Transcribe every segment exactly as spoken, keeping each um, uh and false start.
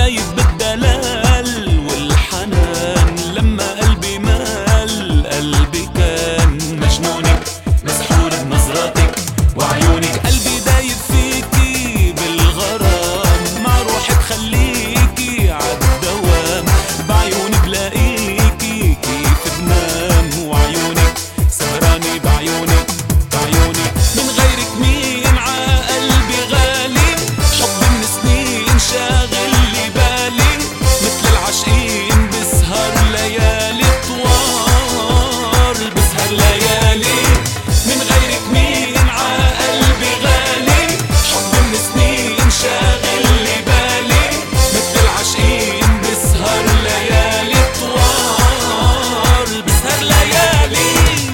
دايب بالدلال والحنان، لما قلبي مال قلبي كان مجنونك مسحور بنظراتك وعيونك. قلبي دايب فيكي بالغرام، مع روحك خليكي عالدوام، بعيوني بلاقيكي كيف بنام، وعيونك سهراني بعيونك بعيونك. من غيرك مين عقلبي غالي، حب من سنين شاغل لي بالي، مثل العاشقين بسهر ليالي طوال، بسهر ليالي. من غيرك مين عقلبي غالي، حب من سنين شاغل لي بالي، مثل العاشقين بسهر ليالي طوال، بسهر ليالي.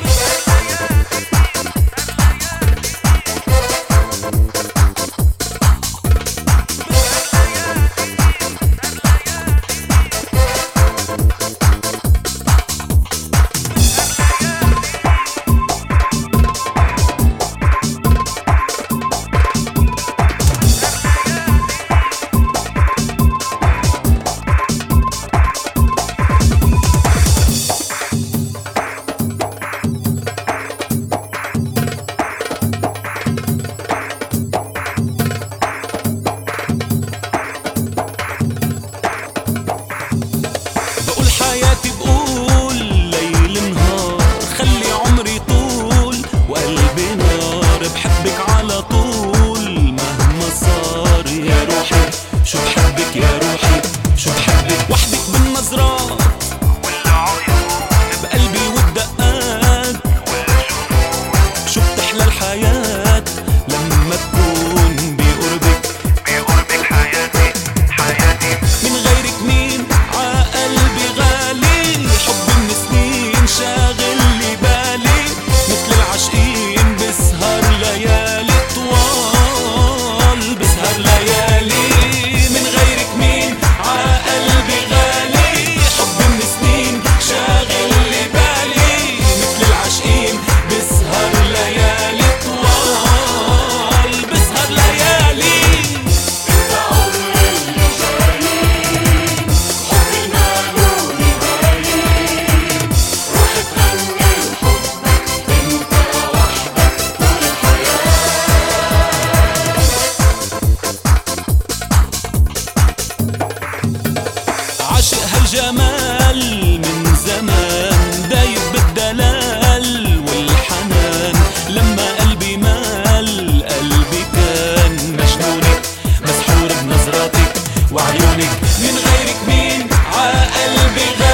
حياتي بقول ليل نهار، خلي عمري طول وقلبي نار، بحبك على طول مهما صار. يا روحي شو بحبك يا روحي شو بحبك، وحدك بالنظرات والعيون، بقلبي والدقات والجنون، شو بتحلى الحياة لما تكون بقربك بقربك. حياتي حياتي من غيرك مين عقلبي غالي، حب من سنين شاغل لي بالي، مثل العاشقين بسهر ليالي طوال، بسهر ليالي. من غيرك مين عقلبي غالي، حب من سنين شاغل لي بالي، مثل العاشقين بسهر ليالي طوال، بسهر ليالي. عاشق هالجمال من زمان، دايب بالدلال والحنان، لما قلبي مال قلبي كان مجنونك مسحور بنظراتك وعيونك. من غيرك مين عقلبي غالي،